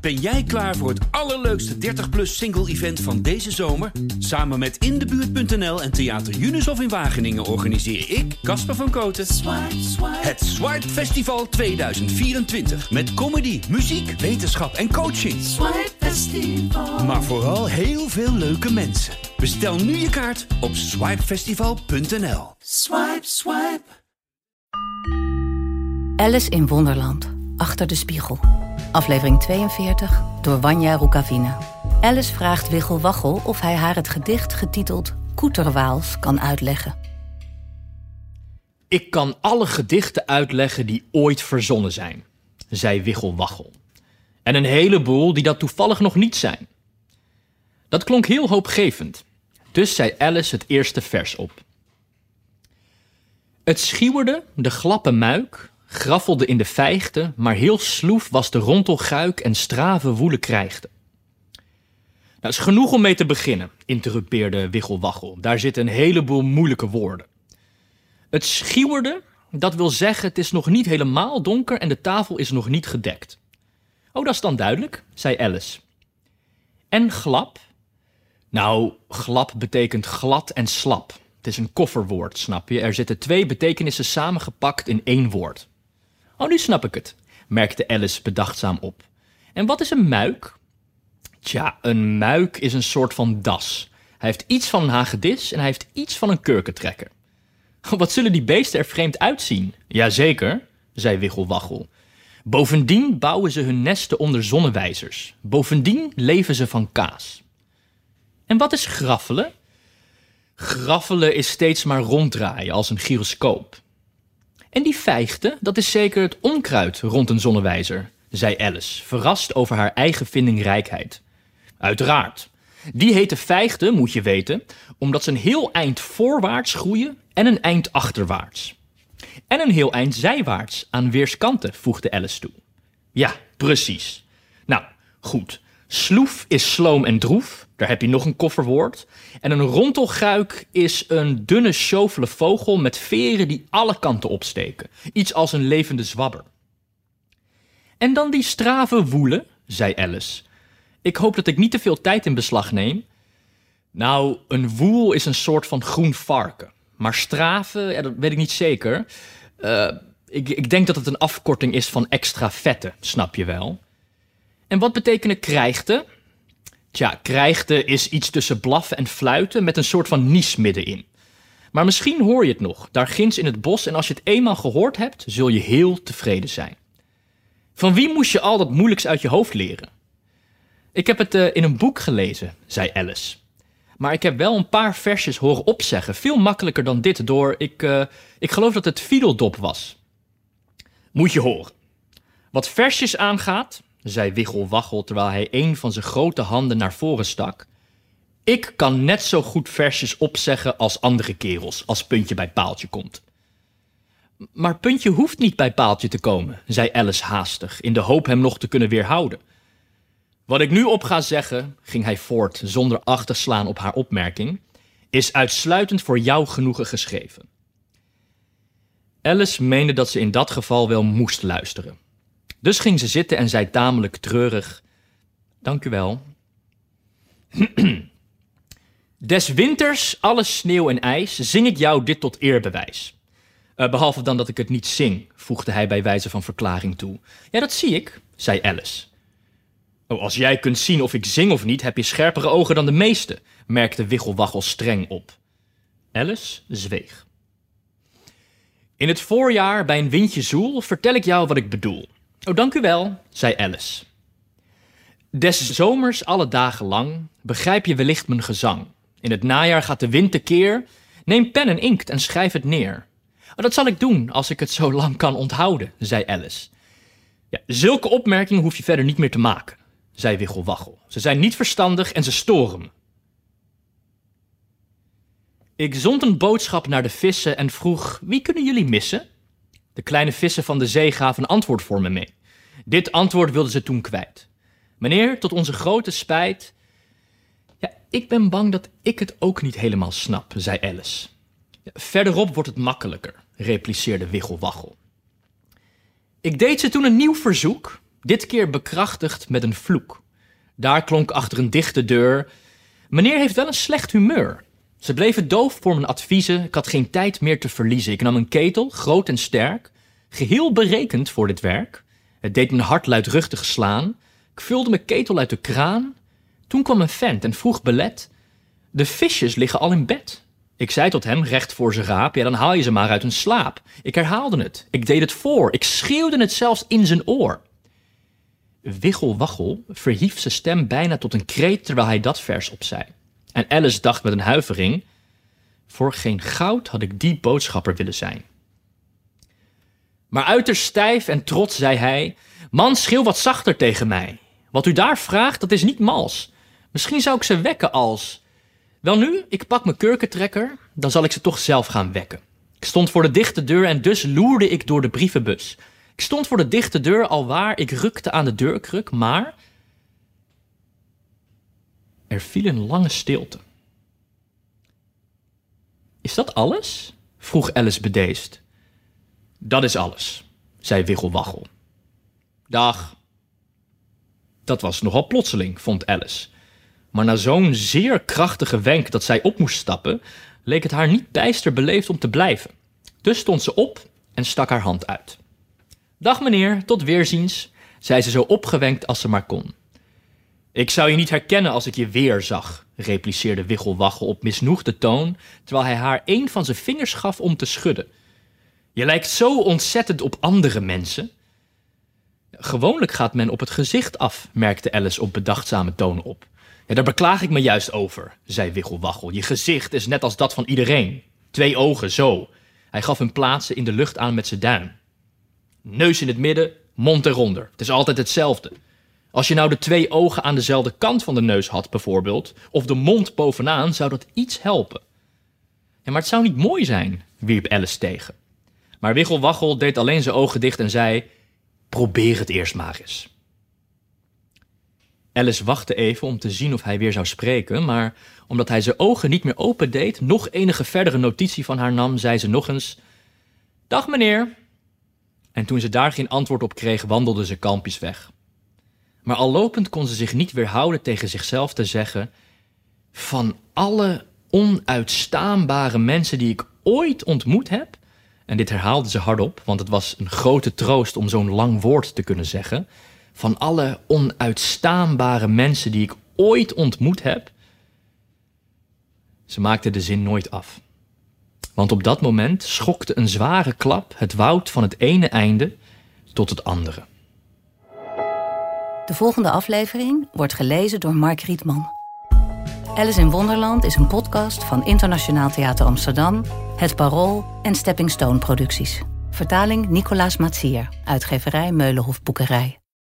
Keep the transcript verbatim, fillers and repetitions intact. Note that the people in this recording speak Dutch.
Ben jij klaar voor het allerleukste dertig plus single-event van deze zomer? Samen met In de Buurt punt n l en Theater Unisof in Wageningen organiseer ik, Casper van Koten, Swipe, Swipe. Het Swipe Festival tweeduizend vierentwintig. Met comedy, muziek, wetenschap en coaching. Swipe Festival. Maar vooral heel veel leuke mensen. Bestel nu je kaart op swipe festival punt n l. Swipe, swipe. Alice in Wonderland. Achter de spiegel. Aflevering tweeënveertig door Wanja Rukavina. Alice vraagt Wiggel Waggel of hij haar het gedicht getiteld Koeterwaals kan uitleggen. Ik kan alle gedichten uitleggen die ooit verzonnen zijn, zei Wiggel Waggel. En een heleboel die dat toevallig nog niet zijn. Dat klonk heel hoopgevend, dus zei Alice het eerste vers op. Het schieuwerde, de glappe muik, graffelde in de vijgte, maar heel sloef was de rontelguik en strave woele krijgde. Nou, is genoeg om mee te beginnen, interrupeerde Wiggel Waggel. Daar zitten een heleboel moeilijke woorden. Het schieuwerde, dat wil zeggen het is nog niet helemaal donker en de tafel is nog niet gedekt. Oh, dat is dan duidelijk, zei Alice. En glap? Nou, glap betekent glad en slap. Het is een kofferwoord, snap je? Er zitten twee betekenissen samengepakt in één woord. Oh, nu snap ik het, merkte Alice bedachtzaam op. En wat is een muik? Tja, een muik is een soort van das. Hij heeft iets van een hagedis en hij heeft iets van een kurkentrekker. Wat zullen die beesten er vreemd uitzien? Jazeker, zei Wiggel Waggel. Bovendien bouwen ze hun nesten onder zonnewijzers. Bovendien leven ze van kaas. En wat is graffelen? Graffelen is steeds maar ronddraaien als een gyroscoop. En die vijgte, dat is zeker het onkruid rond een zonnewijzer, zei Alice, verrast over haar eigen vindingrijkheid. Uiteraard. Die heten vijgte, moet je weten, omdat ze een heel eind voorwaarts groeien en een eind achterwaarts. En een heel eind zijwaarts aan weerskanten, voegde Alice toe. Ja, precies. Nou, goed. Sloef is sloom en droef, daar heb je nog een kofferwoord. En een rontelguik is een dunne sjovele vogel met veren die alle kanten opsteken. Iets als een levende zwabber. En dan die strave woelen, zei Alice. Ik hoop dat ik niet te veel tijd in beslag neem. Nou, een woel is een soort van groen varken. Maar strave, ja, dat weet ik niet zeker. Uh, ik, ik denk dat het een afkorting is van extra vette, snap je wel. En wat betekenen krijgte? Tja, krijgte is iets tussen blaffen en fluiten met een soort van nies middenin. Maar misschien hoor je het nog, daar ginds in het bos, en als je het eenmaal gehoord hebt, zul je heel tevreden zijn. Van wie moest je al dat moeilijks uit je hoofd leren? Ik heb het uh, in een boek gelezen, zei Alice. Maar ik heb wel een paar versjes horen opzeggen, veel makkelijker dan dit, door, ik, uh, ik geloof dat het Fiedeldop was. Moet je horen. Wat versjes aangaat, zei Wiggel Waggel terwijl hij een van zijn grote handen naar voren stak. Ik kan net zo goed versjes opzeggen als andere kerels, als puntje bij paaltje komt. Maar puntje hoeft niet bij paaltje te komen, zei Alice haastig, in de hoop hem nog te kunnen weerhouden. Wat ik nu op ga zeggen, ging hij voort zonder acht te slaan op haar opmerking, is uitsluitend voor jouw genoegen geschreven. Alice meende dat ze in dat geval wel moest luisteren. Dus ging ze zitten en zei tamelijk treurig, dank u wel. Des winters, alle sneeuw en ijs, zing ik jou dit tot eerbewijs. Uh, behalve dan dat ik het niet zing, voegde hij bij wijze van verklaring toe. Ja, dat zie ik, zei Alice. Oh, als jij kunt zien of ik zing of niet, heb je scherpere ogen dan de meesten, merkte Wiggel Waggel streng op. Alice zweeg. In het voorjaar, bij een windje zoel, vertel ik jou wat ik bedoel. Oh, dank u wel, zei Alice. Des zomers alle dagen lang begrijp je wellicht mijn gezang. In het najaar gaat de wind tekeer. Neem pen en inkt en schrijf het neer. Oh, dat zal ik doen als ik het zo lang kan onthouden, zei Alice. Ja, zulke opmerkingen hoef je verder niet meer te maken, zei Wiggel Waggel. Ze zijn niet verstandig en ze storen me. Ik zond een boodschap naar de vissen en vroeg, wie kunnen jullie missen? De kleine vissen van de zee gaven een antwoord voor me mee. Dit antwoord wilden ze toen kwijt. Meneer, tot onze grote spijt. Ja, ik ben bang dat ik het ook niet helemaal snap, zei Alice. Ja, verderop wordt het makkelijker, repliceerde Wiggel Waggel. Ik deed ze toen een nieuw verzoek. Dit keer bekrachtigd met een vloek. Daar klonk achter een dichte deur: meneer heeft wel een slecht humeur. Ze bleven doof voor mijn adviezen. Ik had geen tijd meer te verliezen. Ik nam een ketel, groot en sterk, geheel berekend voor dit werk. Het deed mijn hart luidruchtig slaan. Ik vulde mijn ketel uit de kraan. Toen kwam een vent en vroeg belet: de visjes liggen al in bed. Ik zei tot hem, recht voor zijn raap: ja, dan haal je ze maar uit hun slaap. Ik herhaalde het. Ik deed het voor. Ik schreeuwde het zelfs in zijn oor. Wiggel Waggel verhief zijn stem bijna tot een kreet terwijl hij dat vers opzei. En Alice dacht met een huivering: voor geen goud had ik die boodschapper willen zijn. Maar uiterst stijf en trots zei hij: man, schreeuw wat zachter tegen mij. Wat u daar vraagt, dat is niet mals. Misschien zou ik ze wekken als... Welnu, ik pak mijn kurkentrekker, dan zal ik ze toch zelf gaan wekken. Ik stond voor de dichte deur en dus loerde ik door de brievenbus. Ik stond voor de dichte deur alwaar, ik rukte aan de deurkruk, maar... er viel een lange stilte. Is dat alles? Vroeg Alice bedeesd. Dat is alles, zei Wiggel Waggel. Dag. Dat was nogal plotseling, vond Alice. Maar na zo'n zeer krachtige wenk dat zij op moest stappen, leek het haar niet bijster beleefd om te blijven. Dus stond ze op en stak haar hand uit. Dag meneer, tot weerziens, zei ze zo opgewenkt als ze maar kon. Ik zou je niet herkennen als ik je weer zag, repliceerde Wiggel Waggel op misnoegde toon, terwijl hij haar een van zijn vingers gaf om te schudden. Je lijkt zo ontzettend op andere mensen. Gewoonlijk gaat men op het gezicht af, merkte Alice op bedachtzame toon op. Ja, daar beklaag ik me juist over, zei Wiggel Waggel. Je gezicht is net als dat van iedereen. Twee ogen, zo. Hij gaf hun plaatsen in de lucht aan met zijn duim. Neus in het midden, mond eronder. Het is altijd hetzelfde. Als je nou de twee ogen aan dezelfde kant van de neus had, bijvoorbeeld, of de mond bovenaan, zou dat iets helpen. Ja, maar het zou niet mooi zijn, wierp Alice tegen. Maar Wiggel Waggel deed alleen zijn ogen dicht en zei: probeer het eerst maar eens. Alice wachtte even om te zien of hij weer zou spreken, maar omdat hij zijn ogen niet meer open deed, nog enige verdere notitie van haar nam, zei ze nog eens: dag meneer. En toen ze daar geen antwoord op kreeg, wandelde ze kalmpjes weg. Maar al lopend kon ze zich niet weerhouden tegen zichzelf te zeggen: van alle onuitstaanbare mensen die ik ooit ontmoet heb, en dit herhaalde ze hardop, want het was een grote troost om zo'n lang woord te kunnen zeggen, van alle onuitstaanbare mensen die ik ooit ontmoet heb. Ze maakte de zin nooit af. Want op dat moment schokte een zware klap het woud van het ene einde tot het andere. De volgende aflevering wordt gelezen door Mark Rietman. Alice in Wonderland is een podcast van Internationaal Theater Amsterdam, Het Parool en Stepping Stone Producties. Vertaling Nicolaas Matsier, uitgeverij Meulenhof Boekerij.